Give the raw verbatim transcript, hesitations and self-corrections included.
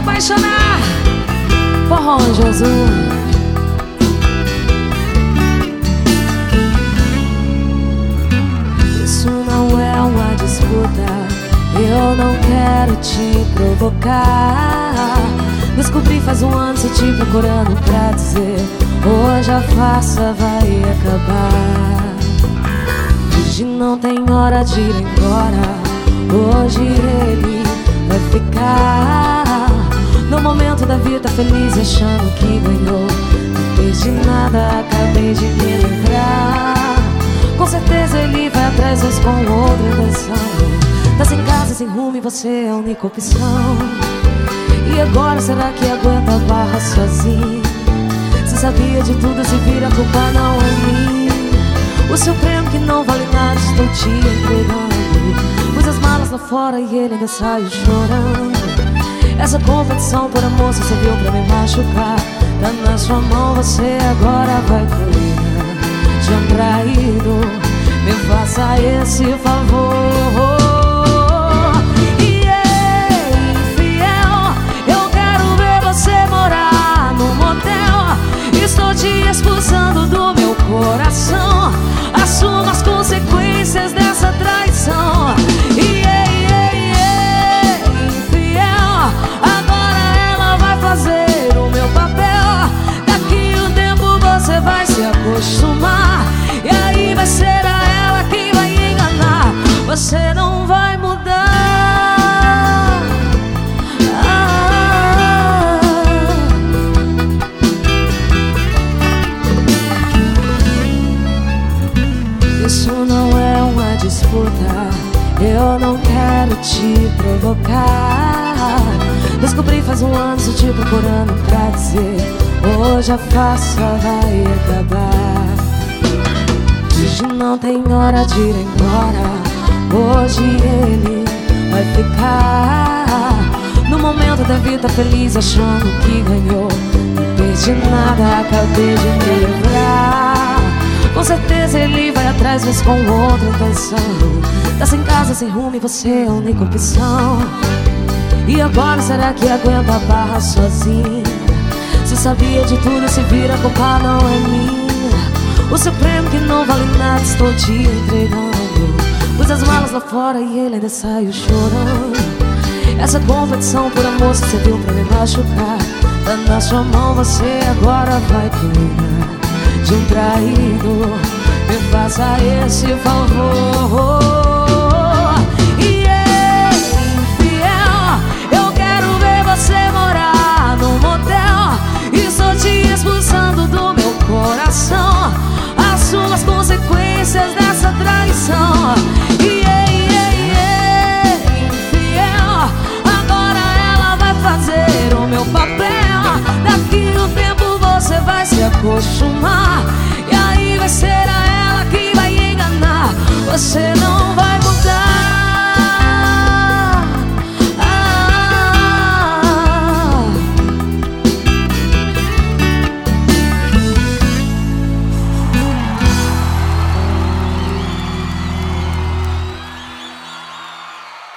apaixonar. Forró Anjo Azul. Isso não é uma disputa, eu não quero te provocar. Descobri faz um ano, se te procurando pra dizer: hoje a farsa vai acabar. Hoje não tem hora de ir embora, hoje ele vai ficar. No momento da vida feliz, achando que ganhou, não perdi nada, acabei de me lembrar. Com certeza ele vai atrás, mas com outra intenção. Tá sem casa, sem rumo e você é a única opção. E agora será que aguenta a barra sozinho? Se sabia de tudo, se vira, a culpa não é minha. O seu prêmio que não vale nada, estou te entregando. Pus as malas lá fora e ele ainda saiu chorando. Essa competição por amor só serviu pra me machucar. Tá na sua mão, você agora vai cuidar de um traído. Me faça esse favor. E é infiel, eu quero ver você morar no motel. Estou te expulsando do meu coração. Assuma as consequências dessa traição. E é, é, é infiel, agora ela vai fazer o meu papel. Daqui um tempo você vai se acostumar, e aí vai ser a ela que vai enganar. Você não vai mudar. ah. Isso não é uma disputa, eu não quero te provocar. Descobri faz um ano, se te procurando pra dizer: hoje a farsa vai acabar. Hoje não tem hora de ir embora, hoje ele vai ficar. No momento da vida feliz, achando que ganhou, não perdi nada, acabei de me lembrar. Com certeza ele vai atrás, mas com outra intenção. Tá sem casa, sem rumo e você é a única opção. E agora será que aguenta a barra sozinha? Se sabia de tudo, se vira, a culpa não é minha. O seu prêmio que não vale nada, estou te entregando. Pus as malas lá fora e ele ainda saiu chorando. Essa competição por amor só serviu pra me machucar. Tá na sua mão, você agora vai cuidar de um traído. Me faça esse favor. E é infiel, eu quero ver você morar no motel. Estou te expulsando do meu coração. Assuma as consequências dessa traição.